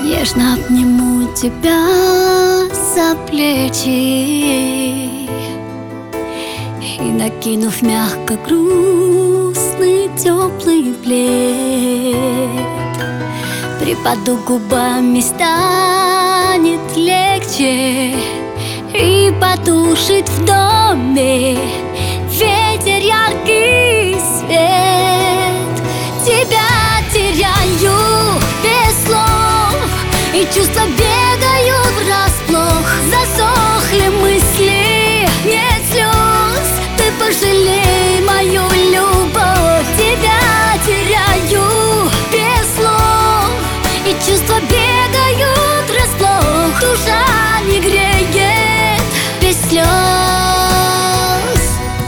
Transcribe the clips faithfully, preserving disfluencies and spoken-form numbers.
Нежно обниму тебя за плечи и, накинув мягко грустный теплый плед, припаду губами, станет легче, и потушит в доме ветер яркий свет. Тебя теряю без слов, и чувства бегают врасплох. Засохли мысли, нет слез, ты пожалей мою любовь. Тебя теряю без слов, и чувства бегают врасплох. Душа не греет без слез.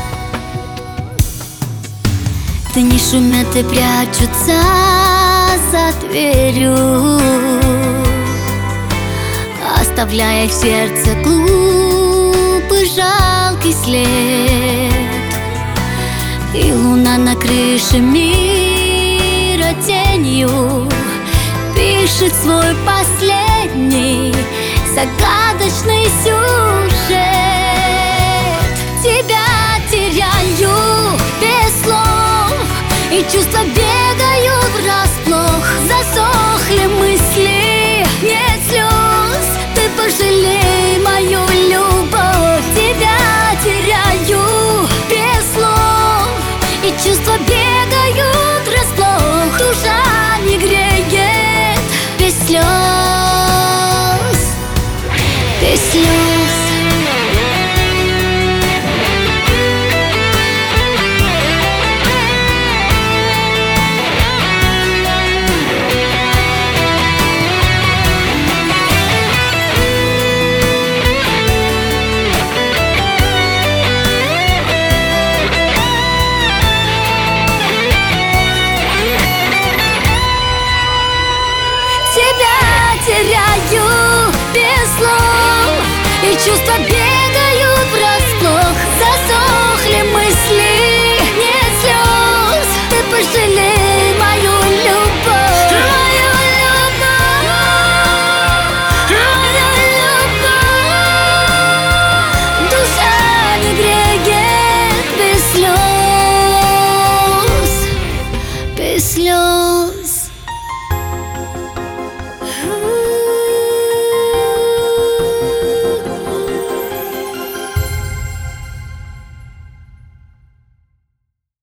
Дни шумят и прячутся за дверью, оставляя в сердце глупый жалкий след. И луна на крыше мира тенью пишет свой последний загадочный сюжет. Тебя теряю без слов, и чувства бегают врасплох. Засохли мысли, нет слез, ты пожалей мою любовь. Тебя теряю без слов, и чувства бегают врасплох. Душа не греет без слез, без слез.